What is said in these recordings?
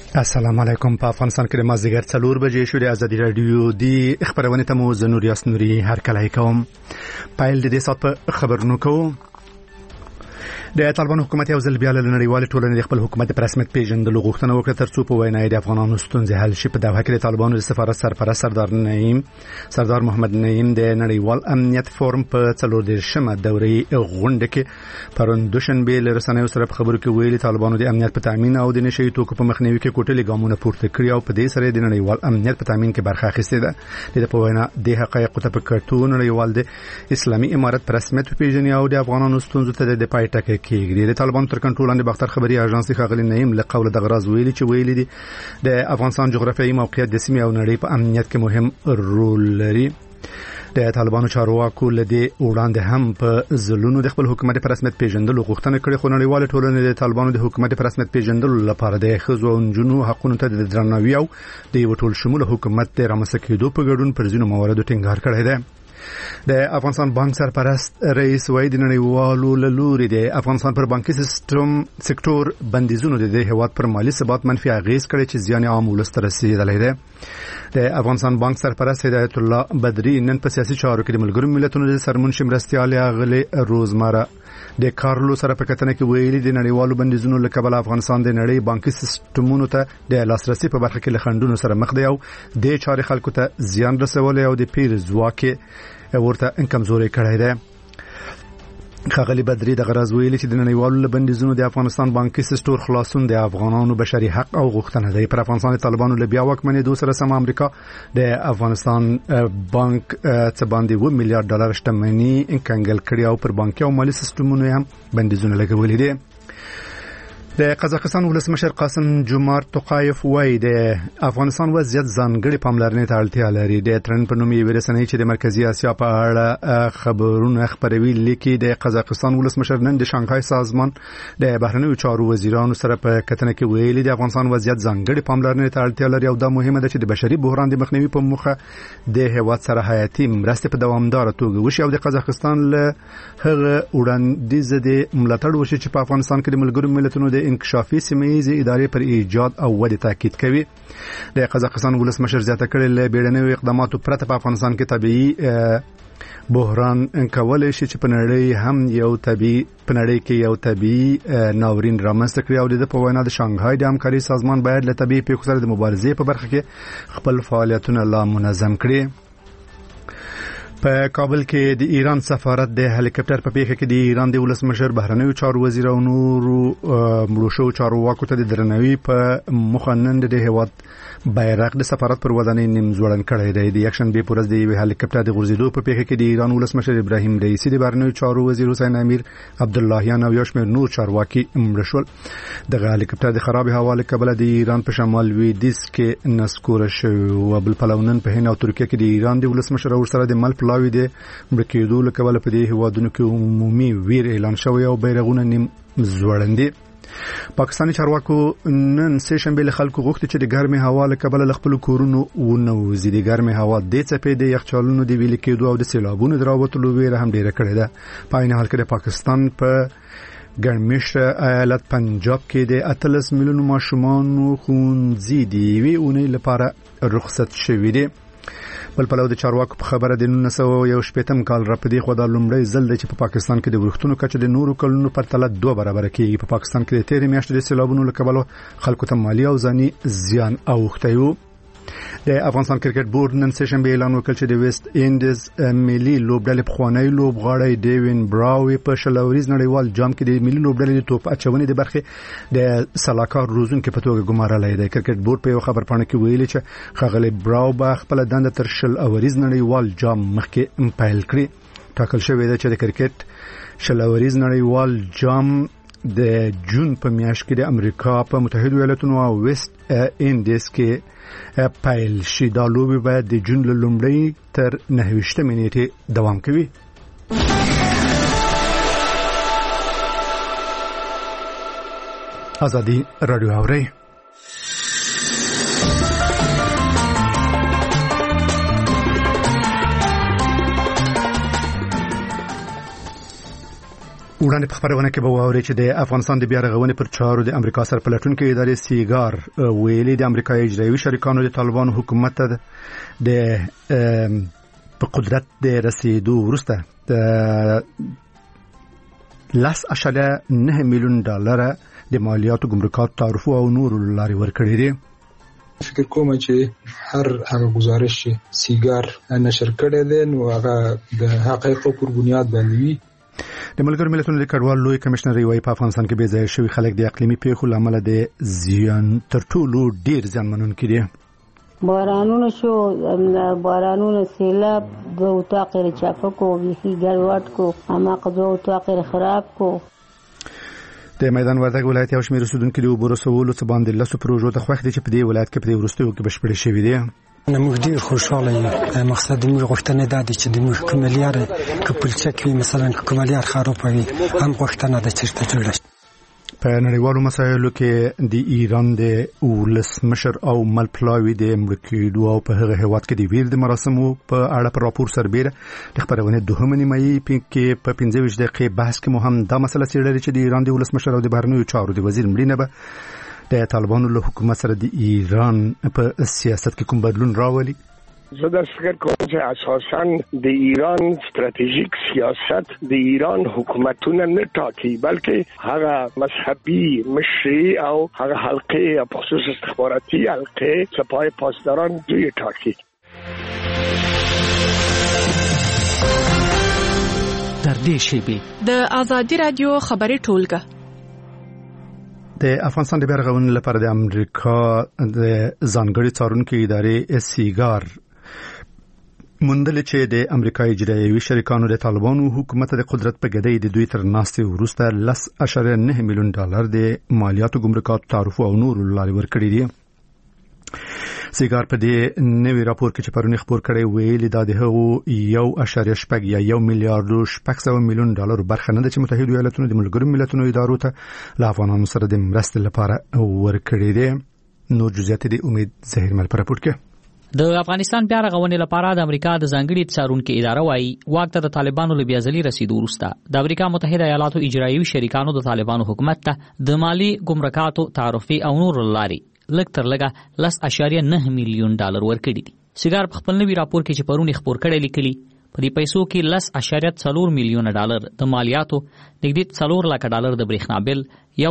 السلام علیکم. په افغانستان کې د مازدیګر 4 بجې شوې ازادي رادیو دی خبرونه ته مو زنور یاسنوري هر کله کوم پایل د دې سات په خبرونو کوم. د طالبان حکومت یو ځل بیا له نړیوال ټولنې د خپل حکومت په رسمیت پیژندلو غوښتنه وکړه ترڅو په وینا د افغانانو ستونزې حل شي. په دغه کې د طالبانو د سفارت سرپرست سردار محمد نعیم د نړیوال امنیت فورم په 14مه دورې غونډه کې پرون دوشنبه له رسنیو سره په خبرو کې ویلي طالبانو د امنیت په تامین او د نشئی توکو په مخنیوي کې کوټلې ګامونه پورته کړی او په دې سره د نړیوال امنیت په تامین کې برخه اخیستې ده. د په وینا د حقایقو ته په کتو نړیوال د اسلامي امارت په رسمیت پیژني او د افغانانو ستونزو ته د پای ټکی کېږي. د طالبانو تر کنټرول لاندې باختر خبري اژانس ښاغلي نعیم له قوله د غراز ویلي دي د افغانستان جغرافیایي موقعیت د سیمې او نړۍ په امنیت کې مهم رول لري. د طالبانو چارواکو لدی وړاندې هم په ځلونو د خپل حکومت په رسمیت پیژندلو غوښتنه کړې خو نړیوال ټولنې د طالبانو د حکومت په رسمیت پیژندلو لپاره د ښځو او نجونو حقونو ته د درناوي او د یو ټول شموله حکومت د رامنځته کېدو په ګډون پر ځینو مواردو ټینګار کړی دی. د افغانستان بانک سرپرست رئیس وای د نړیوالو لوري د افغانستان پر بانکي سکتور بندیزونو د هیواد پر مالی ثبات منفي اغیز کړي چې زیان عام ولس ته رسیدلی دی. د افغانستان بانک سرپرست هدایت الله بدری نن په سیاسي چارو کې د ملګرو ملتونو د سرمنشي مرستيال اغلی روزمره د کارلو سره په کتنه کې ویلي د نړیوالو بندیزونو له کبله افغانستان د نړۍ بانکي سیستمونو ته د لاسرسي په برخه کې له خنډونو سره مخ دی او د چارې خلکو ته زیان رسولي او د پیر ځواک ورته کمزوري کړی دی. ښاغلي بدری د غرض ویلي چې د نړیوالو بندیزونو د افغانستان بانکي سکتور خلاصون د افغانانو بشري حق او غوښتنه دی. پر افغانستان د طالبانو له بیا واکمنېدو سره سم امریکا د افغانستان بانک څخه باندې $1 میلیارډ شتمنۍ کنګل کړې او پر بانکي او مالی سیستمونو هم بندیزونه لګولي دي. د قزاقستان ولسمشر قاسم جومارت توقایف وای د افغانستان وضعیت ځانګړي پاملرنې ته اړتیا لري. د ترن په نوم یې رسنۍ چې د مرکزی اسیا په اړه خبرونه خبروي لیکي د قزاقستان ولسمشر نن د شانګهای سازمان د بهرنیو چارو وزیرانو سره په کتنه کې ویلي د افغانستان وضعیت ځانګړي پاملرنې ته اړتیا لري او دا مهمه ده چې د بشري بحران د مخنیوي په موخه د هیواد سره حیاتي مرستې په دوامدار توګه وشي او د قزاقستان له هغه وړاندیز د ملاتړ وشي چې په افغانستان کې د ملګرو ملتونو د انکشافي سیمه‌یزې ادارې پر ایجاد او ودې تاکید کوي. د قزاقستان ولسمشر زیاته کړې له بیړنیو اقداماتو پرته په افغانستان کې طبيعي بحران کولای شي چې په نړۍ کې یو طبيعي ناورین رامنځته کړي او د په وینا د شانګهای د همکاري سازمان باید له طبيعي پیښو سره د مبارزې په برخه کې خپل فعالیتونه لا منظم کړي. په کابل کې د ایران سفارت د هلیکاپټر په پیښه کې د ایران د ولسمشر بهرنیو چارو وزیر او نورو مړو چارواکو ته د درناوي په مخنن د هیواد بیرغ د سفارت پر ودانۍ نیم ځوړن کړی دی. د یکشن به پورز د هلیکاپټر د غورځېدو په پیښه کې د ایران ولسمشر ابراهیم رئیسی د بهرنیو چارو وزیر حسین امیر عبداللهیان او یو شمېر نور چارواکي مړه شول. د هلیکاپټر د خراب هوا له کبله د ایران په شمال لویدیځ کې نسکور شو او بل پلوونن په هند او ترکیه کې د ایران د ولسمشر او سره د مل پلاوی د مړکېدو له کبله په دې هیوادونو کې عمومي ویر اعلان شوی او بیرغونه نیم ځوړندي. پاکستاني چارواکو نن سه شنبه له خلکو غوښتي چې د ګرمي هوا له کبله له خپل کورونو ونوځي. د ګرمي هوا د څپې د یخچالونو د ویل کېدو او د سیلابونو دراوتلو ویره هم ډیره کړې ده. په عین حال کې د پاکستان په ګرمش ایالت پنجاب کې د 13 میلیون ماشومان ښوونځي دی وی اونۍ لپاره رخصت شوي دي. بل پلو د چارواکو په خبره د 1918 کال را پدې خو د لومړی ځل د چې په پاکستان کې د ورښتونو کچه د نورو کلونو پر تله 2 برابر کېږي. په پاکستان کې د تیرې میاشتې د سیلابونو له کبله خلکو ته مالی او ځاني زیان اوښتی و. د افغانستان کرکټ بورډ نن سه شنبه اعلان وکړ چې د ویسټ انډیز ملي لوبډلې پخوانی لوبغاړی ډیوین براوی په شلوريز نړیوال جام کې د ملي لوبډلې د توپ اچونې د برخې د سلاکار روزونکو په توګه ګمارلای دی. کرکټ بورډ په یو خبرپاڼه کې ویلي چې ښاغلی براو به خپل دنده تر شلوريز نړیوال جام مخکې پیل کړي. ټاکل شوی دی چې د کرکټ شلوريز نړیوال جام د جون په میاشت کې د امریکا په متحده ایالاتونو او ویسټ انډیز کې پیل شي. دا لوبي باید د جون له لومړۍ تر 29 نیټې دوام کوي. ازادي رادیو اوري. وړاندې په خبرونه کې به واوري چې د افغانستان د بیا رغونې پر چارو د امریکا سره پلټونکو ادارې سیګار ویلي د امریکا اجرایوي شریکانو د طالبانو حکومت ته د په قدرت د رسیدو وروسته د 10.9 میلیون ډالر د مالیاتو ګمرکات تعرفو او نور لارې ورکړي دي. فکر کوم چې هر گزارش سیګار نشر کړي دي نو هغه د حقایقو پر بنیاد باندې وي. د ملګرو ملتونو د کډوال لوی کمشنر وایي په افغانستان کې بې ځایه شوي خلک د اقلیمي پیښو له امله د زیان تر ټولو ډیر زیانمنونکي دي. بارانونه شو، بارانونه سیلاب، دو اتاق چاپه کو، بیخی ګډوډ کو، هماغه دو اتاق خراب کو. د میدان وردګ ولایت یو شمېر اوسیدونکو د اوبو رسولو څخه باندې لسو پروژو ته خوښ دي چې په دې ولایت کې په دې وروستیو کې بشپړې شوي دي. موږ ډیر خوشاله یو. مقصد موږ غوښتنه ده چې د موږ کوملیار کپلچک وي، مثلا کوملیار خراب وي، هم غوښتنه ده چې جوړ شي. په نړیوالو مسایلو کې د ایران د ولسمشر او ملپلاوي د مړکېدو او په هغه هیواد کې د ویر د مراسمو په اړه پر راپور سربېره د خبرونه دوهمه نیمایي کې په 15 دقیقې بحث کې مهم دا مسله څېړلې چې د ایران د ولسمشر او د بهرنیو چارو د وزیر مړینه به د طالبانو له حکومت سره د ایران په سیاست کې کوم بدلون راولي. زه دا فکر کوم چې اساساً د ایران ستراتیژیک سیاست د ایران حکومتونه نه ټاکي، بلکې هغه مذهبي مشري او هغه حلقه یا خصوص استخباراتي حلقه سپاه پاسداران دوی ټاکي. در دې شیبه د آزادي رادیو خبري ټولګه د افغانستان د بیا رغونې لپاره د امریکا د ځانګړي څارونکو ادارې سیګار موندل چې د امریکا اجرایوي شریکانو د طالبانو حکومت د قدرت په ګډۍ د دوی تر ناستې وروسته 10.9 میلیون ډالر د مالیاتو ګمرکات تعرفو او نور لارې ورکړي دي. سیګار په دې نوي راپور کې چې پرونی خبر کړي ویلي دا د هغو 1.8 یا 1 میلیارډ 800 میلیون ډالر برخه نه ده چې متحده ایالاتونو د ملګرو ملتونو ادارو ته له افغانانو سره د مرستې لپاره ورکړي دي. نور جزئیات د امید زهیر مل پر راپور کې. د افغانستان بیا رغونې لپاره د امریکا د ځانګړي څارونکو اداره وايي واک ته د طالبانو له بیازلي رسیدو وروسته د امریکا متحده ایالاتو اجرایوي شریکانو د طالبانو حکومت ته د مالی ګمرکاتو تعرفي او نور لارې لږ تر لږه 10.9 میلیون ډالر ورکړي دي. سیګار په خپل نوي راپور کې چې پرونی خبر کړي لیکلي په دې پیسو کې 10.4 میلیون ډالر د مالیاتو، نږدې 4 لک ډالر د برېښنا بل،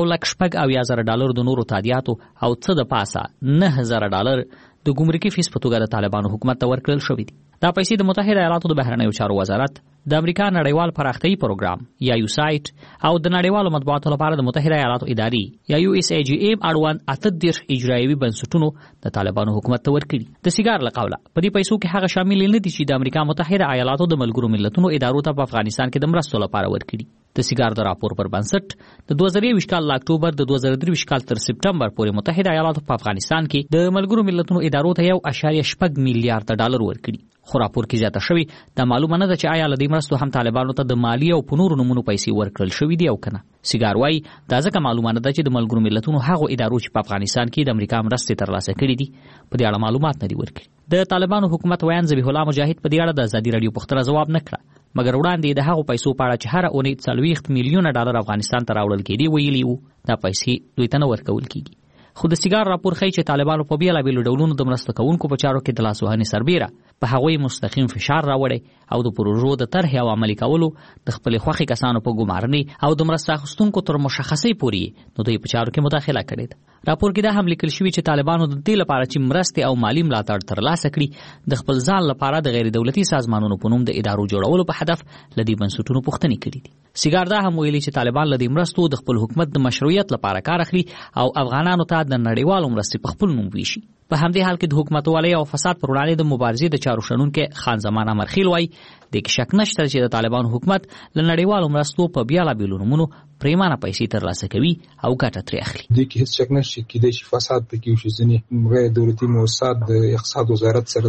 1,80,000 ډالر د نورو تادیاتو او څه د پاسه 9,000 ډالر د ګمرکي فیس په توګه د طالبانو حکومت ته ورکړل شوې دي. دا پیسې د متحده ایالاتو د بهرنیو چارو وزارت، د امریکا نړیوال پراختیايي پروګرام یا یوسایټ او د نړیوالو مطبوعاتو لپاره د متحده ایالاتو ادارې یا USAGM اړوند 38 اجرایوي بنسټونو د طالبانو حکومت ته ورکړي. د سیګار له قوله په دې پیسو کې هغه شامل نه دي چې د امریکا متحده ایالاتو د ملګرو ملتونو ادارو ته په افغانستان کې د مرستو لپاره ورکړي. د سیګار د راپور پر بنسټ د 2023 کال له اکتوبر د 2023 کال تر سپټمبر پورې متحده ایالاتو په افغانستان کې د ملګرو ملتونو ادارو ته 1.8 میلیارډ ډالر ورکړي. خو راپور کې زیاته شوی دا معلومه نه ده چې آیا لدې مرستو هم طالبانو ته د مالی او پنورو نمونو پیسې ورکړل شوې دي او کنه. سیګار وايي دا ځکه معلومه نه ده چې د ملګرو ملتونو هغو ادارو چې په افغانستان کې د امریکا مرستې ترلاسه کړې دي په دې اړه معلومات نه دي ورکړي. د طالبانو حکومت ویان ذبیح الله مجاهد په دې اړه د آزادي رادیو پوښتنه ځواب نه کړ، مګر وړاندې د هغو پیسو په اړه چې هر اونۍ 40 میلیون ډالر افغانستان ته راوړل کېدي ویلي وو دا پیسې دوی ته نه ورکول کېږي. خو د سیګار راپور ښیي چې طالبانو په بیلابیلو ډولونو د مرسته کوونکو په چارو کې د لاسوهنې سربیره په هغوی مستقیم فشار راوړی او د پروژو د طرحې او عملي کولو د خپلې خوښې کسانو په ګمارنې او د مرسته اخیستونکو تر مشخصې پورې نو دوی په چارو کې مداخله کړې ده. راپور کې دا هم لیکل شوي چې طالبانو د دې لپاره چې مرستې او مالی ملاتړ ترلاسه کړي د خپل ځان لپاره د غیر دولتي سازمانونو په نوم د ادارو جوړولو په هدف له دې بنسټونو پوښتنې کړې دي. سیګار دا هم ویلي چې طالبان له دې مرستو د خپل حکومت د مشروعیت لپاره کار اخلي او افغانانو ته د نړیوالو مرستې په خپل نوم ویشي. په همدې حال کې د حکومتوالۍ او فساد پر وړاندې د مبارزې د چارو شنونکي خان زمان امرخیل وایي د کې شک نشته چې د طالبانو حکومت له نړیوالو مرستو په بیلابیلو نومونو پریمانه پیسې ترلاسه کوي او ګټه ترې اخلي. د کې هیڅ شک نشته چې د فساد په کې وشي ځنې غیر دولتي مؤسسات د اقتصاد وزارت سره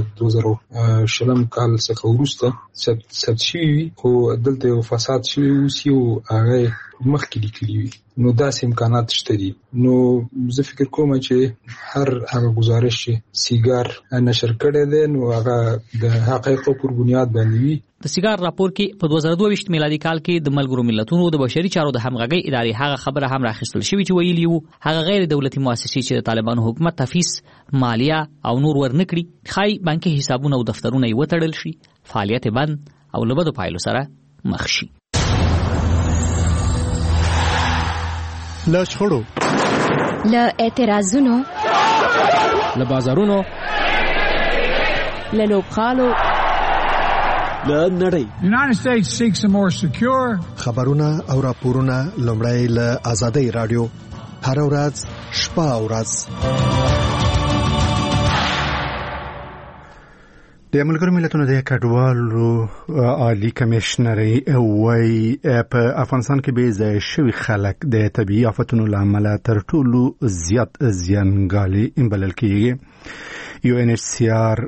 2020 کال څخه وروسته ثبت شوي خو دلته یو فساد شوی او هغه مخکې لیکلي وي نو داسې امکانات شته دي. نو زه فکر کوم چې هغه گزارش چې سیګار نشر کړي دي نو هغه د حقایقو پر بنیاد باندې وي د سیګار راپور کې په 2022 میلادي کال کې د ملګرو ملتونو د بشري چارو د همغږي ادارې هغه خبره هم راخیستل شوې چې ویلي وو هغه غیر دولتي مؤسسې چې د طالبانو حکومت تفیس مالیه او نور ورنکړي خای بانکي حسابونه او دفترونه یې وتړل شي فعالیت بند او لبدو پایلو سره مخ شي. له شخړو له اعتراضونو له بازارونو له لوبخانو له نړۍ United States seeks a more secure خبرونه او راپورونه لومړی له آزادۍ رادیو هر ورځ شپه او ورځ د ملګرو ملتونو د کډوالو عالی کمشنري وایي په افغانستان کې به ځای شوي خلک د طبيعي آفتونو لامل تر ټولو زیات زیانګالي بلل کېږي. UNHCR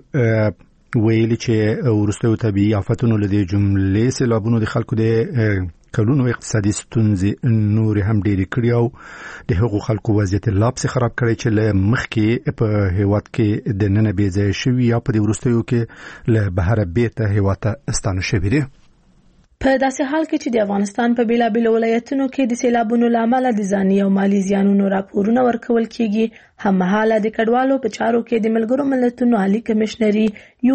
ویلي چې ورستو طبيعي آفتونو لدې جملې سیلابونو د خلکو د کلونو اقتصادي ستونزې نور هم ډېرې کړې او د هغو خلکو وضعیت لا پسې خراب کړی چې له مخکې په هیواد کې د نن بې ځای شوي یا په دې وروستیو کې له بهره بیرته هیواد ته ستانه شوي دي. په داسې حال کې چې د افغانستان په بیلابیلو ولایتونو کې د سیلابونو لامل د ځاني او مالی زیانونو راپورونه ورکول کیږي هممهاله د کډوالو په چارو کې د ملګرو ملتونو عالی کمشنري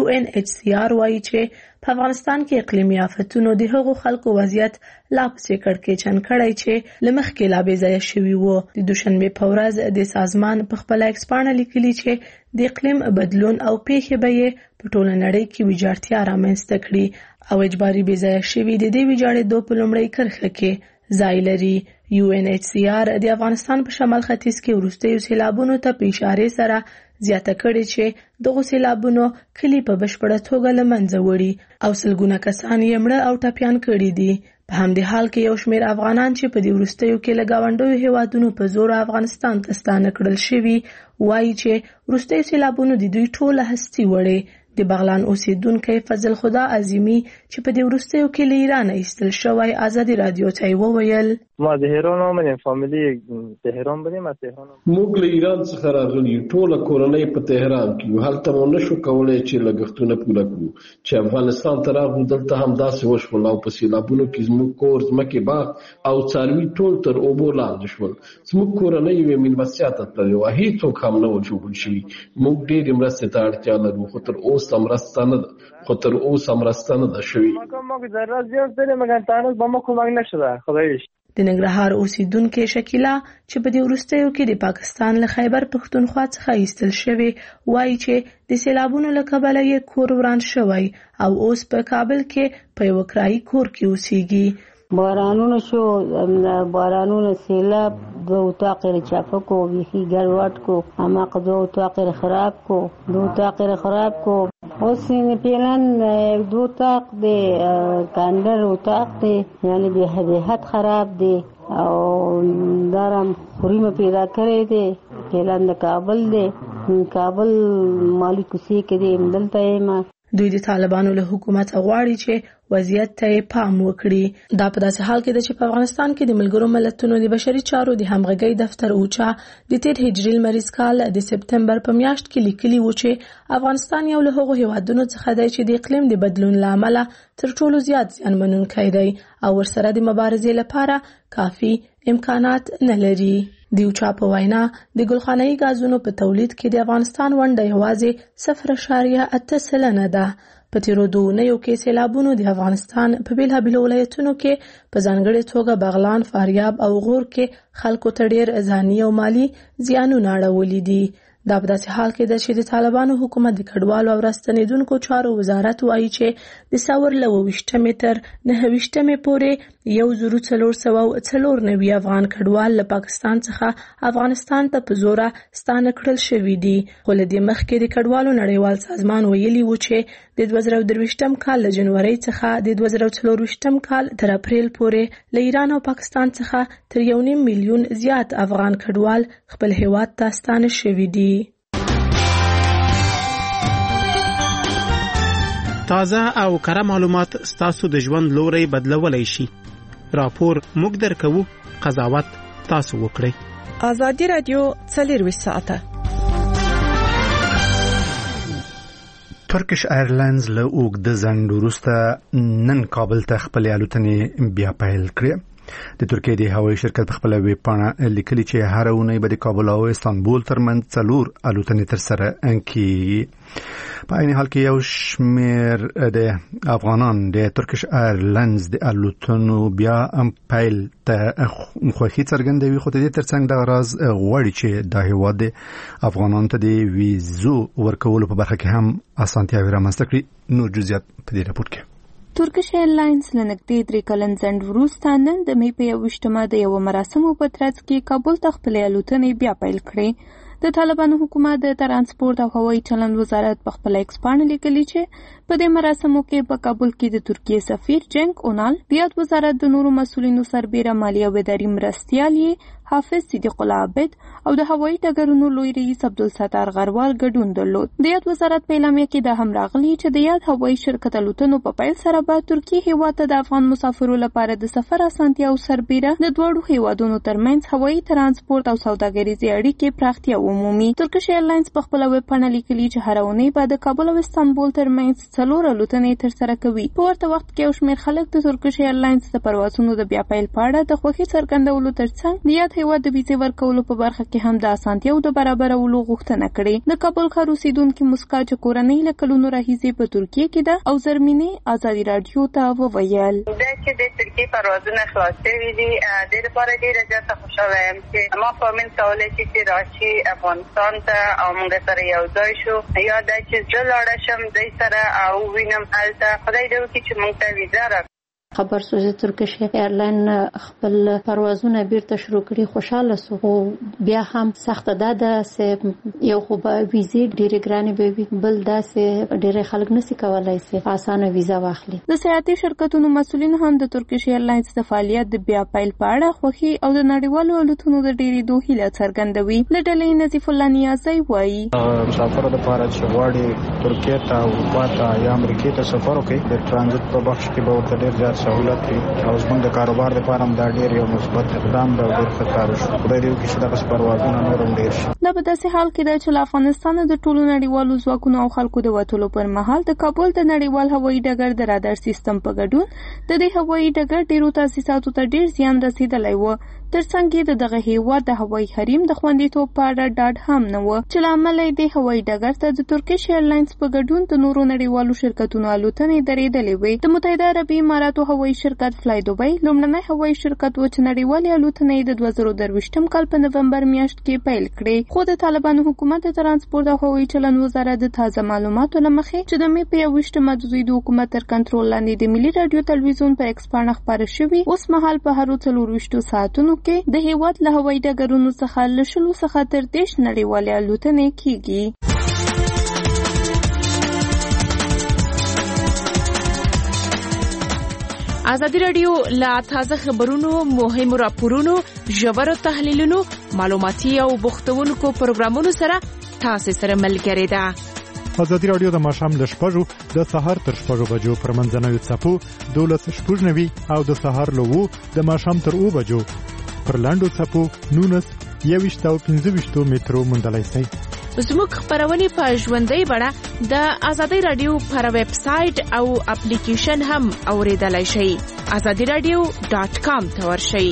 UNHCR وایي چې په افغانستان کې اقلیمي آفتونو د هغو خلکو وضعیت لا پسې کړکېچن کړی چې له مخکې لا بې ځایه شوي وو. د دوشنبې په ورځ د سازمان په خپله ایکسپاڼه لیکلي چې د اقلیم بدلون او پیښې به یې په ټوله نړۍ کې ویجاړتیا رامنځته کړي او اجباري بې ځایه شوي د دې ویجاړېدو په لومړۍ کرښه کې ځای لري. UNHCR د افغانستان په شمال ختیځ کې وروستیو سیلابونو ته په اشارې سره زیاته کړې چې دغه سیلابونو کلی په بشپړه توګه له منځه وړي او سلګونه کسان یې مړه او ټپیان کړي دي. په همدې حال کې یو شمېر افغانان چې په دې وروستیو کې له ګاونډیو هیوادونو په زور افغانستان ته ستانه کړل شوي وایي چې وروستیو سیلابونو د دوی ټوله هستي وړې. د بغلان اوسیدونکو فضل خدا عظیمی چې په دې وروستیو کې له ایران ایستل شوی آزادي رادیو ته وویل ما د هرون ومن فامیلی تهران بودیم از تهران موږ له ایران څخه راغلي ټوله کورنۍ په تهران کې هلته مو نشو کولای چې لګښتونه پوره کړو چې افغانستان ته راغلو دلته هم داسې وشول او په سیلابونو کې زموږ کور ځمکې باغ او څاروي ټول تر اوبو لاندې شول. زموږ کورنۍ یوې میلمستیا ته تللې وه هېڅوک هم نه و جوړ شوي. موږ ډېرې مرستې ته اړتیا لرو خو تر اوسه مرسته نه ده شوې. ما که ضرورت زیاد داریم مگر تا هنوز با ما کمک نشده خدایش. د ننګرهار اوسیدونکو شکیلا چې په دې وروستیو کې د پاکستان له خیبر پښتونخوا څخه ایستل شوی وایي چې د سیلابونو له کبله یې کور وران شوی او اوس په کابل کې په یو کرایي کور کې اوسېږي. بارانونه شو بارانونه سیلاب دو اتاق چاپه کو بیخی گروات کو اما دو اتاق خراب کو اوس پیلان دو اتاق دی کاندر اتاق دی یعنی به حد خراب دی او دارم خوریم پیدا کړی دی پیلان د کابل دی کابل مالی کوسی کې دی دلته ما دوی د طالبانو له حکومت غواړي چې وضعیت ته پام وکړي. دا په داسې حال کې ده چې په افغانستان کې د ملګرو ملتونو د بشري چارو د همغږۍ دفتر اوچا د تیر هجري لمریز کال د سپتمبر په میاشت کې لیکلي و چې افغانستان یو له هغو هیوادونو څخه دی چې د اقلیم د بدلون له امله تر ټولو زیات زیانمنونکی دی او ورسره د مبارزې لپاره کافي امکانات نه لري. د اوچا په وینا د ګلخانه‌ای غازونو په تولید کې د افغانستان ونډه یوازې 0.8% ده. په تیرو دوونیو کې سیلابونو د افغانستان په بیلابیلو ولایتونو کې په ځانګړې توګه بغلان، فاریاب او غور کې خلکو ته ډېر ځاني او مالی زیانونه اړولي دي. دا په داسې حال کې ده چې د طالبانو حکومت د کډوالو او راستنیدونکو چارو وزارت وایي چې د ساور له 28 تر 29 پورې 1494 افغان کډوال له پاکستان څخه افغانستان ته په زوره ستانه کړل شوي دي. خو له دې مخکې د کډوالو نړیوال سازمان ویلي و چې د 2023 کال له جنوري څخه د 2024 کال تر اپریل پورې له ایران او پاکستان څخه تر 1.5 میلیون زیات افغان کډوال خپل هیواد ته ستانه شوي دي. تازه او کره معلومات ستاسو د ژوند لوري بدلولای شي. راپور موږ درکو، قضاوت تاسو وکړئ. آزادي رادیو 24 ساعته ترکیش ایرلاینز له اوږده ځنډ وروسته نن کابل ته خپلې الوتنې بیا پیل کړې. د ترکیې د هوایي شرکت په خپل ویب پاڼه لیکلي چې هر اونۍ به د کابل او استانبول ترمنځ 4 الوتنې ترسره کیږي. په عین حال کې یو شمېر د افغانان د ترکیش ایرلاینز د الوتنو بیا پیل ته خوښي څرګندوي، خو د دې ترڅنګ دغه راز غواړي چې د هیواد د افغانانو ته د ویزو ورکولو په برخه کې هم اسانتیاوې رامنځته کړي. نور جزئیات په دې راپور کې. ترکیش ایرلاینز لنګدې 3 کلن ځنډ وروسته نن د مې په 21مه د یو مراسمو په ترڅ کې کابل ته خپل الوتنې بیا پیل کړې. د طالبانو حکومت د ترانسپورت او هوایي چلند وزارت په خپل ایکس پاڼه لیکلي چې په دې مراسمو کې په کابل کې د ترکیې سفیر جنګ اونال، د وزارت د نورو مسؤلینو سربېره مالیه او اداري مرستیال حافظ صدیق الله عابد او د هوایي ډګرونو لوی رئیس عبدالستار غروال ګډون درلود. د وزارت په اعلامیه کې د هم راغلي چې د یاد هوایي شرکت الوتنو په پیل سره به ترکیې هیواد ته د افغان مسافرو لپاره د سفر اسانتیا او سربېره د دوړو هیوادونو ترمنځ هوایي ترانسپورت او سوداګریزي اړیکې پراختیا ومومي. ترکیش ایرلاینز په خپل ویب پاڼه لیکلي چې هر اونۍ به د کابل او استانبول ترمنځ 4 الوتنې ترسره کوي. په ورته وخت کې یو شمېر خلک د ترکیش ایرلاینز د پروازونو د بیا پیل په اړه د خوښۍ څرګندولو ترڅنګ د یاد هیواد د ویزې ورکولو په برخه کې هم د اسانتیاو د برابرولو غوښتنه کړې. د کابل ښار اوسیدونکي مسکا چې کورنۍ له کلونو راهیسې په ترکیې کې ده او زرمینې ازادي رادیو ته وویل دا چې د ترکیې پروازونه خلاص شوي دي، د لپاره ډېره زیاته خوشاله یم چې ما فهمین کولی شي چې راشي افغانستان ته او موږ سره یو ځای شو، یا دا چې زه لاړه شم دوی سره او وینم هلته خدای دې وکړي چې موږ ته ویزه راکړي. خبر شو چې ترکیش ایرلاین خپل پروازونه بیرته شروع کړي. خوشاله سو، خو بیا هم سخت ده چې یو خو به ویزې ډېرې ګرانې به وي، بل دا چې ډېر خلک نشي کولای چې اسانه ویزه واخلي. د سیاحتي شرکتونو مسؤلین هم د ترکیش ایرلاینز د فعالیت د بیا پیل په اړه خوښي او د نړیوالو الوتنو د ډېرېدو هیله څرګندوي. له ډلې نظیف الله نیازی وایي مسافرو لپاره چې غواړي ترکیې ته او اروپا ته یا امریکا ته سفر وکړي د ترانزیت په بخش کې به ورته ډېر زیات سہولت وي او زموږ د کاروبار لپاره هم دا ډېر یو مثبت اقدام ده او ډېر ښه کار وشو. خدای دې وکړي چې دغسې پروازونه نور هم ډېر شي. دا په داسې حال کې ده چې له افغانستانه د ټولو نړیوالو ځواکونو او خلکو د وتلو پر مهال د کابل د نړیوال هوایي ډګر د رادار سیستم په ګډون د دې هوایي ډګر ډېرو تاسیساتو ته ډېر زیان رسېدلی و. ترڅنګ یې دغه هیواد د هوایي حریم د خوندیتوب په اړه ډاډ هم نه و چې له امله یې د هوایي ډګر ته د ترکیش ایرلاینز په ګډون د نورو نړیوالو شرکتونو الوتنې درېدلې وې. د متحده عربي اماراتو هوایي شرکت فلای دوبۍ لومړنی هوایي شرکت و چې نړیوالې الوتنې د 2023 کال په نومبر میاشت کې پیل کړې، خو د طالبانو حکومت د ترانسپورت او هوایي چلند وزارت د تازه معلوماتو له مخې چې د مې په 21مه د دوی د حکومت تر کنټرول لاندې د ملي رادیو تلویزیون په ایکس پاڼه خپاره شوي اوس مهال په هرو 24 ساعتونو کې د هیواد له هوایي ډګرونو څخه له 20 څخه تر 30 نړیوالې الوتنې کیږي. ازادي رادیو لا تازه خبرونو، مهمو راپورونو، ژورو تحلیلونو، معلوماتي او بوختونکو پروګرامونو سره تاسو سره ملګری ده. ازادي رادیو د ماښام له 6 د سهار تر 6 بجو پر منځنوي څپو 12:90 او د سهار له 2 د ماښام تر 2 بجو پر لاندو څپو 19 او 25 مترو موندلای شئ. زموږ خبرونه په ژوندۍ بڼه د ازادي رادیو پر ویب سټ او اپلیکیشن هم اوریدلای شئ. azadiradio.com ته ورشئ.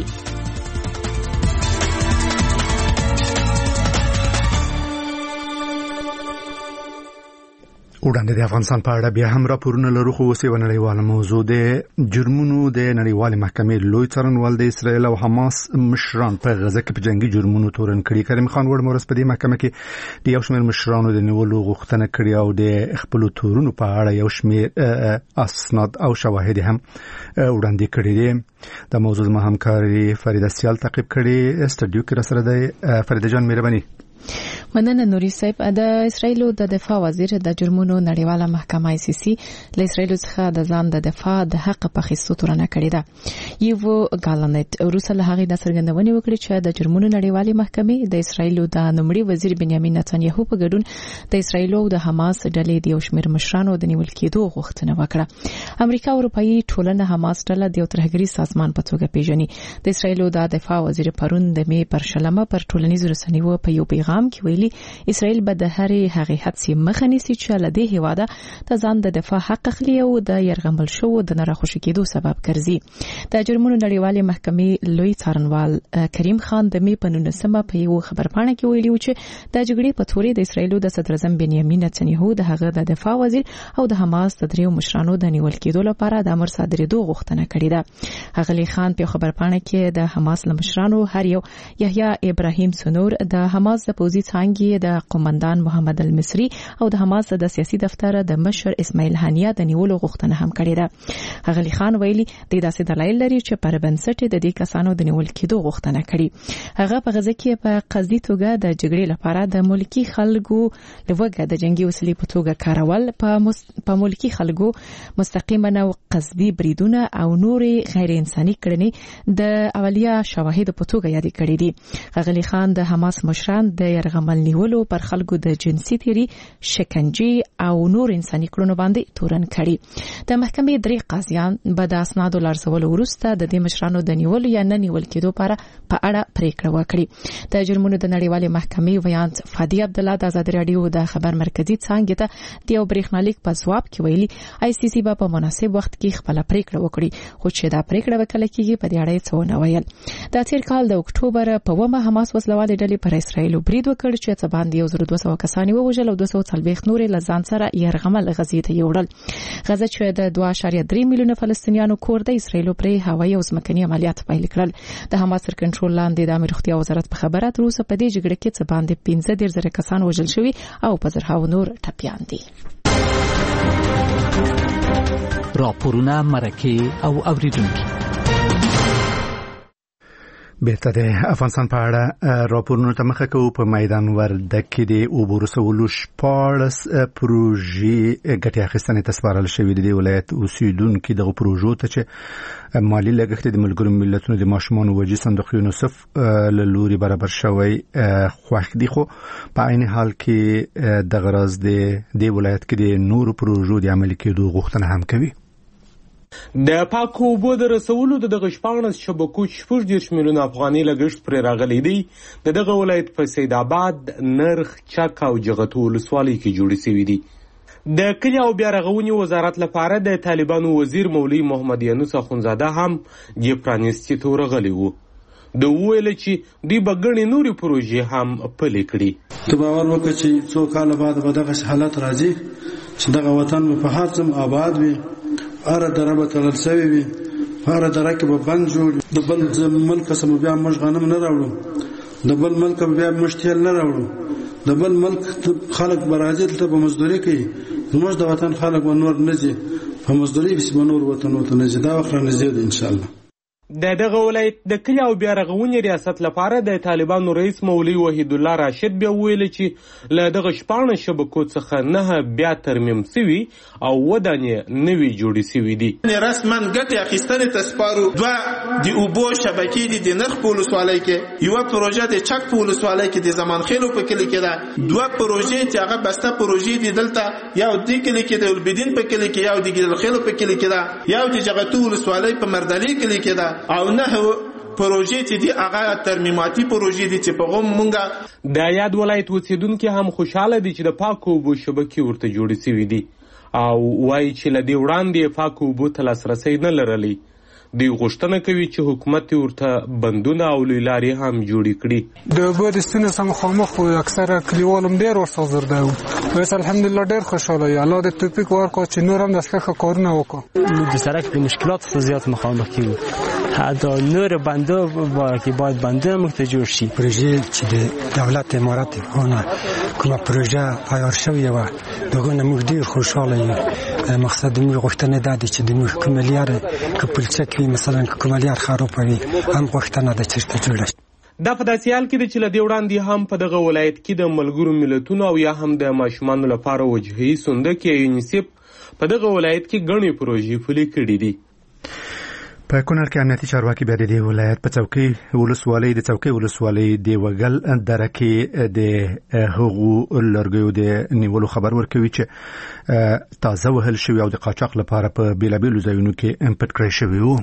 وړاندې د افغانستان په اړه بیا هم راپورونه لرو، خو اوس یو نړیواله موضوع د جرمونو د نړیوالې محکمې لوی څارنوال د اسرائیل او حماس مشران په غزه کې په جنگي جرمونو تورن کړي. کریم خان وړمورس په دې محکمه کې د یو شمېر مشرانو د نیولو غوښتنه کړې او د خپل تورونو په اړه یو شمېر اسناد او شواهد هم وړاندې کړي دي. د موضوع ما همکاري فریده سیال تعقیب کړي. استډیو کې سره د فریده جان مهرباني. مننه نوري صاحب. د اسرایل د دفاع وزیر د جرمونو نړیواله محکمه آی سی سی له اسرایل څخه د ځان د دفاع د حق په خصوص تورنه کړې ده. یو ګالنت روسه له هغه د څرګندونې وکړي چې د جرمونو نړیوالې محکمې د اسرایل د نومړي وزیر بنیامین نتنیاهو په ګډون د اسرایل او د حماس ډلې د یو شمېر مشرانو د نیول کېدو غوښتنه وکړه. امریکا او اروپאי ټولنه حماس ډله د یو ترهګري سازمان په توګه پیژني. د اسرایل د دفاع وزیر پرون د می پر شلمه پر ټولنیزو رسنیو په یو پیغام کې ویلي ویلي اسرائیل به د هرې هغې حادثې مخه نیسي چې له دې هیواده د ځان د دفاع حق اخلي او د یرغمل شوو د نه راخوشي کېدو سبب ګرځي. د جرمونو نړیوالې محکمې لوی څارنوال کریم خان د می په 19 په یو خبرپاڼه کې ویلي و چې د جګړې په تورې د اسرائیل د صدر اعظم بنیامین نتنیاهو د هغه د دفاع وزیر او د حماس د دریو مشرانو د نیول کېدو لپاره د امر صادرېدو غوښتنه کړې ده. غلی خان په خبرپاڼه کې د حماس مشرانو هر یو یحیی ابراهیم سنور د حماس د پوځي څانګې د قومندان محمد المصری او د حماس د سیاسي دفتر د مشر اسماعیل هانیه د نیولو غوښتنه هم کړې ده. غلی خان ویلي د داسې دلایل لري چې پر بنسټ د دې کسانو د نیول کېدو غوښتنه کړې. هغه په غزه کې په قصدي توګه د جګړې لپاره د ملکی خلکو لوګه د جنگي وسلې په توګه کارول په ملکی خلکو مستقیما او قصدي بریدونه او نورې غیر انساني کړنې د اولیا شواهد په توګه یاد کړې دي. غلی خان د حماس مشران د يرغمل نیولو پر خلکو د جنسي تیری، شکنجه او نور انساني کړنو باندې تورن کړي. د محکمې درې قاضیان به د اسنادو لارښوولو وروسته د دې مشرانو د نیولو یا نه نیول کېدو په اړه پریکړه وکړي. د جرمونو د نړیوالې محکمې ویاند فادي عبد الله د آزاد رادیو د خبر مرکزی څانګې ته د یو برېښنالیک په ځواب کې ویلي آی سی سی به په مناسب وخت کې خپل پریکړه وکړي، خو چې دا پریکړه وکړه کېږي په دې اړه څه ونه ویل. د تیر کال د اکتوبر په 1 حماس وسلوالې ډلې پر اسرائیل برید وکړ چې څه باندې 1200 کسان ووژل او 240 نور له ځان سره يرغمل غزې ته یوړل. غزه چې د 2.3 میلیونه فلسطینیانو کور د اسرائیل پر هوایي او ځمکني عملیات پیل کړل. د حماس تر کنټرول لاندې د امیر روغتیا وزارت په خبره تر اوسه په دې جګړه کې څه باندې 15,000 کسان وژل شوي او په زرهاو نور ټپیان دي. راپورونه مرکه او اوریدونکو بیرته د افغانستان په اړه راپورونو ته مخه کوو. په میدان وردګ کې د اوبو رسولو 14 پروژې ګټې اخیستنې ته سپارل شوې دي. د ولایت اوسیدونکو دغه پروژو ته چې مالی لګښت د ملګرو ملتونو د ماشومان وجې صندوق یونیسف له لوري برابر شوی خوښ دي، خو په عین حال کې د غرض د ولایت کې د نورو پروژو د عملي کېدو غوښتنه هم کوي. د پاکو اوبو د رسولو د دغه 14 شبکو 14 میلیون افغاني لګښت پر راغلی دی. د دغه ولایت په سید آباد، نرخ، چک او جغتو ولسوالۍ کې جوړې شوې دي. د کلي او بیا رغونې وزارت لپاره د طالبانو وزیر مولوي محمد یونس اخونزاده هم د پرانیستي ته ورغلی و. د ویل چې دوی به ګڼې نورې پروژې هم پلې کړي. ته باور وکړه چې څو کاله بعد به دغه حالت راځي چې دغه وطن په هر ځم آباد وي، هر دره به تلل سوی وي، هر دره کې به بند جوړ، د بل ملک سم بیا موږ غنم نه راوړو، د بل ملک بیا موږ تیل نه راوړو، د بل ملک خلک به راځي ته په مزدوري کوي، زموږ د وطن خلک به نور نه ځي په مزدوري، به نور وطن نه ځي. دا وخت نه ځي ان شاء الله. د دغه ولایت د کلي او بیا رغونې ریاست لپاره د طالبانو رئیس مولوي وحید الله راشد بیا ویل چې له دغه 14 شبکو څخه 9 بیا ترمیم شوي او ودانې نوي جوړې شوي دي. رسما ګټې اخیستنې ته سپارو. دوه د اوبو شبکې دي د نرخ په ولسوالۍ کې، یوه پروژه د چک په ولسوالۍ کې د زمانخیلو په کلي کې ده، دوه پروژې چې هغه بسته پروژې دي دلته یو د کلي کې د البدین په کلي کې، یو د ګیدلخیلو په کلي کې ده، یو د جغتو ولسوالۍ په مردلي کلي کې ده، او نه پروژې چې دی هغه ترمیماتي پروژې دي چې په غوم مونږه. د یاد ولایت اوسیدونکو هم خوشاله دي چې د پاکو اوبو شبکې ورته جوړې شوې دي او وایي چې له دې وړاندې پاکو اوبو ته لاسرسی نه لرلی. دوی غوښتنه کوي چې حکومت ورته بندونه او لوی لارې هم جوړې کړي. د اوبو د ستونزو سره مخامخ وو، اکثره کلیوال هم ډېر ورسره زرده وو. اوس الحمدلله ډېر خوشحاله یو. الله د توفیق ورکړي چې نور هم داسې ښه کارونه وکړو. د سړک د مشکلاتو سره زیات مخامخ کیږو، حتی نور بنده که باید بنده موږ ته جوړ شي. پروژې چې د دولت امارات ونه کومه پروژه عیار شوې وه دغه نه موږ ډېر خوشحاله یو. مقصد موږ غوښتنه دا ده چې د موږ کومه لاره که پلچک وي مثلا که کومه لار خرابه وي هم غوښتنه ده چې ورته جوړه شي. دا په داسې حال کې ده چې له دې وړاندې هم په دغه ولایت کې د ملګرو ملتونو او یا هم د ماشومانو لپاره وجهي صندوق یا یونیسف په دغه ولایت کې ګڼې پروژې پلې کړي دي. په کونړ کې امنیتي چارواکي بیا د ولایت په څوکۍ ولسوالۍ د وګل دره کې د هغو لرګیو د نیولو خبر ورکوي چې تازه وهل شوی او د قاچاق لپاره په بیلابیلو ځایونو کې امپورټ کړی شوی وو.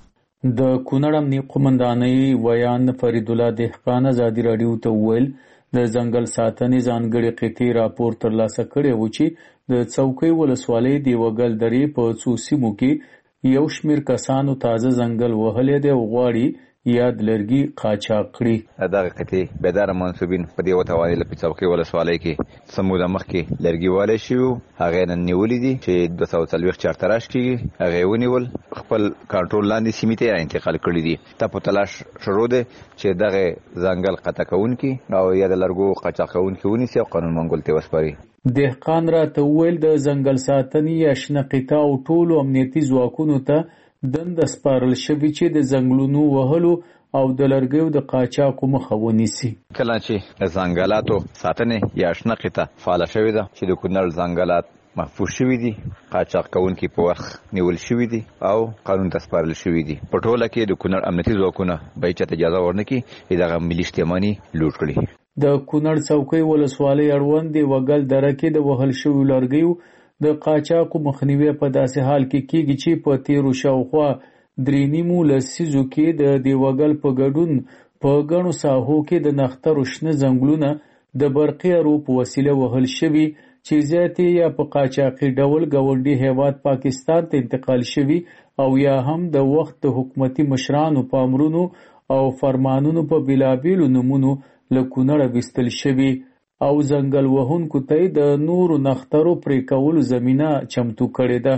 د کونړ امنیتي قومندانۍ ویان فرید الله دهقان آزادي رادیو ته ویل د ځنګل ساتنې ځانګړي قطعي راپور ترلاسه کړی و چې د څوکۍ ولسوالۍ د وګل درې په څو سیمو کې یو شمېر کسانو تازه ځنګل وهلی دی او غواړي یا د لرګي قاچاق کړي. دغه قطعي بیداره منصوبین په دې وتوانې له څوکۍ ولسوالۍ کې سموده مخکې لرګي والی شوي هغې نن نیولي دي چې 240 چارتراش کېږي هغې ونیول خپل کنټرول لاندې سیمې ته یې انتقال کړي دي. ته په تلاش شروع دی چې دغه ځنګل قطع کوونکي او یا د لرګو قاچاق کوونکي ونیسي او قانون منګول ته وسپاري. دهقان راته وویل د ځنګل ساتنې یا شنه قطع او ټولو امنیتي ځواکونو ته دنده سپارل شوې چې د ځنګلونو وهلو او د لرګیو د قاچاقو مخه ونیسي. کله چې د ځنګلاتو ساتنې یا شنه قطع فعاله شوې ده چې د کونړ ځنګلات محفوظ شوي دي، قاچاق کوونکي په وخت نیول شوي دي او قانون ته سپارل شوي دي. په ټوله کې د کونړ امنیتي ځواکونه به هېچاته اجازه ورنکړي چې دغه ملي شتمني لوټ کړي. د کونړ څوکۍ ولسوالۍ اړوند د وګل دره کې د وهل شویو لرګیو د قاچاقو مخنیوی په داسې حال کې کېږي چې په تیرو شاوخوا 3.5 لسیزو کې د دیوګل په ګډون په ګڼو ساحو کې د نښترو شنه ځنګلونه د برقي ارو په وسیله وهل شوي چې زیاتې یا په قاچاقي ډول ګاونډي هیواد پاکستان ته انتقال شوي او یا هم د وخت د حکومتي مشرانو په امرونو او فرمانونو په بېلابېلو نومونو له کونړه ویستل شوي او ځنګل وهونکو ته د نورو نښترو پرې کولو زمینه چمتو کړې ده.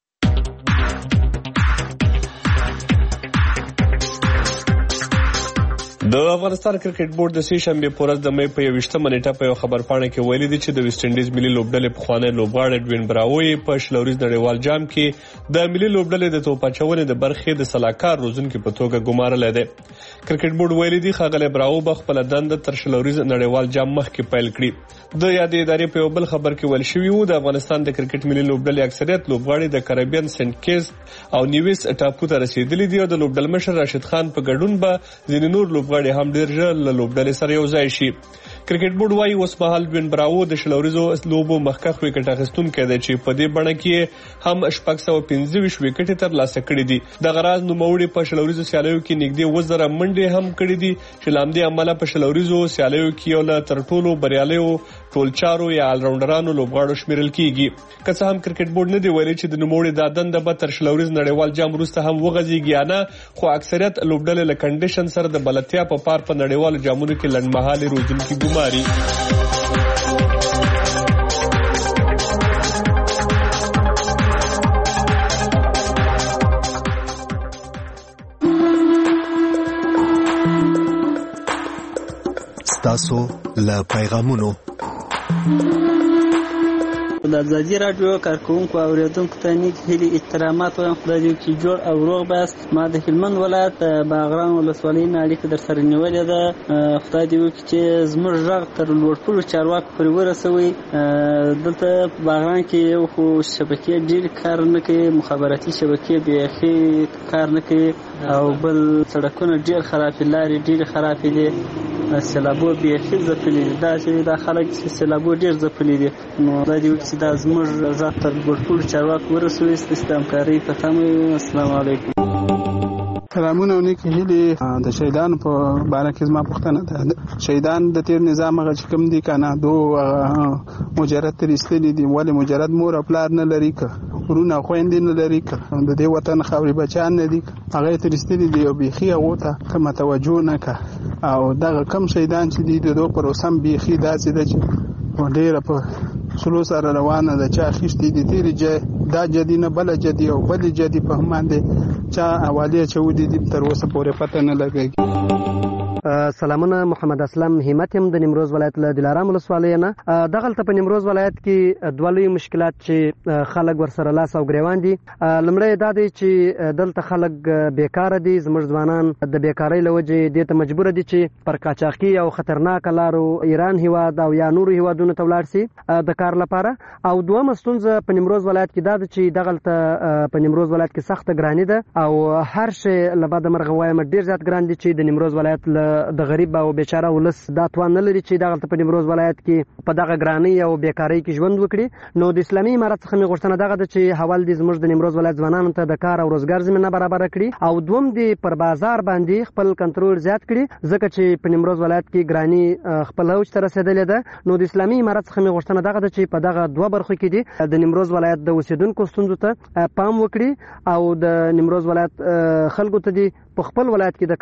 د افغانستان کرکټ بورډ د سې شنبې په ورځ د مې په 21 نیټه په یو خبرپاڼه کې ویلي دي چې د ویسټ انډیز ملي لوبډلې پخوانی لوبغاړی ډوین براوی په شلوریز نړیوال جام کې د ملي لوبډلې د توپ اچونې د برخې د سلاکار روزونکي په توګه ګمارلی دی. کرکټ بورډ ویلي دي ښاغلی براو به خپله دنده تر شلوریز نړیوال جام مخکې پیل کړي. د یادې ادارې په یو بل خبر کې ویل شوي وو د افغانستان د کرکټ ملي لوبډلې اکثریت لوبغاړي د کریبین سنټ کیټس او نیویس ټاپو ته رسیدلي دي او د لوبډل مشر راشد خان په ګډون به ځینې نور لوبغاړي هم ډېر ژر له لوبډلې سره یو ځای شي. کرکټ بورډ وايي اوس مهال ډوین براو د شلوریزو لوبو مخکښ وکټ اخیستونکی دی چې په دې بڼه کې هم 625 وکټې ترلاسه کړي دي. دغه راز نوموړي په شلوریزو سیالیو کې نږدې 1000 منډې هم کړي دي چې له همدې امله په شلوریزو سیالیو کې یو له تر ټولو بریالیو ټولچارو یا آلراونډرانو لوبغاړو شمیرل کیږي. که څه هم کرکټ بورډ نه دی ویلي چې د نوموړي دا دنده به تر شلوریز نړیوال جام وروسته هم وغځېږي یا نه، خو اکثریت لوبډلې له کنډیشن سره د بلدتیا په پار په نړیوالو جامونو کې لنډمهالې روزونکي ګماري. ستاسو له پیغامونو د ازادي راډیو کارکونکو او اوریدونکو ته نیک هیلې احترامات وایم. خدای دې وکړي جوړ او روغ بست. ما د هلمند ولایت باغران ولسوالۍ نه اړیکه در سره نیولې ده. خدای دې وکړي چې زموږ غږ تر لوړپوړو چارواکو پورې ورسوي. دلته په باغران کې یو خو شبکې ډېرې کار نه کوي، مخابراتي شبکې بیخي کار نه کوي، او بل سړکونه ډېر خراب دي، لارې ډېرې خرابې دي، سیلابو بیخي ځپلي دي. دا چې دا خلک چې سیلابو ډېر ځپلي دي، نو خدای دې وکړي چې دا زموږ غږ تر لوړپوړو چارواکو ورسوي. ستاسو د همکارۍ په تمه یم. السلام علیکم. سلامونه او نیکې هیلې. د شهیدانو په باره کې زما پوښتنه ده. شهیدان د تیر نظام هغه چې کوم دي که نه دو مجرد تر ایستلي دي، ولې مجرد مور او پلار نه لري، که ورونه او خویندې نه لري، که د دې وطن خاورې بچیان نه دي، هغه یې تر ایستلي دي او بیخي هغو ته کومه توجه نه که. او دغه کم شهیدان چې دي د دو پروسه هم بیخي داسې ده چې ډېره په سلو سره روانه ده. چا اخیستې دي تېرې دا جدي نه بله جدي او بلې جدي په هم باندې چا حوالې اچولي دي، تر اوسه پورې پته نه لګېږي. سلامونه، محمد اسلم همت یم د نیمروز ولایت له دلارام ولسوالۍ نه. دغلته په نیمروز ولایت کې دوه لوی مشکلات چې خلک ورسره لاس او ګریوان دي. لومړی دا دی چې دلته خلک بیکاره دي، زموږ ځوانان د بیکارۍ له وجې دې ته مجبوره دي چې پر قاچاقي او خطرناکه لارو ایران هیواد او یا نورو هیوادونو ته ولاړ سي د کار لپاره. او دویمه ستونزه په نیمروز ولایت کې دا ده چې دغلته په نیمروز ولایت کې سخته ګراني ده او هر شی له بده مرغه وایم ډېر زیات ګران دي چې د نیمروز ولایت له د غریب او بیچاره ولس دا توان نه لري چې دغه په نیمروز ولایت کې په دغه ګرانۍ او بیکاری کې ژوند وکړي. نو د اسلامي امارت څخه مې غوښتنه دغه ده چې حواله دې زموږ د نیمروز ولایت ځوانانو ته د کار او روزګار زمینه برابر کړي او دوم دې پر بازار باندې خپل کنټرول زیات کړي ځکه چې په نیمروز ولایت کې ګرانۍ خپل اوج ته رسیدلې ده. نو د اسلامي امارت څخه مې غوښتنه دغه ده چې په دغه دوه برخو کې دي د نیمروز ولایت د اوسیدونکو ستونزو ته پام وکړي او د نیمروز ولایت خلکو ته دي په خپل ولایت کې د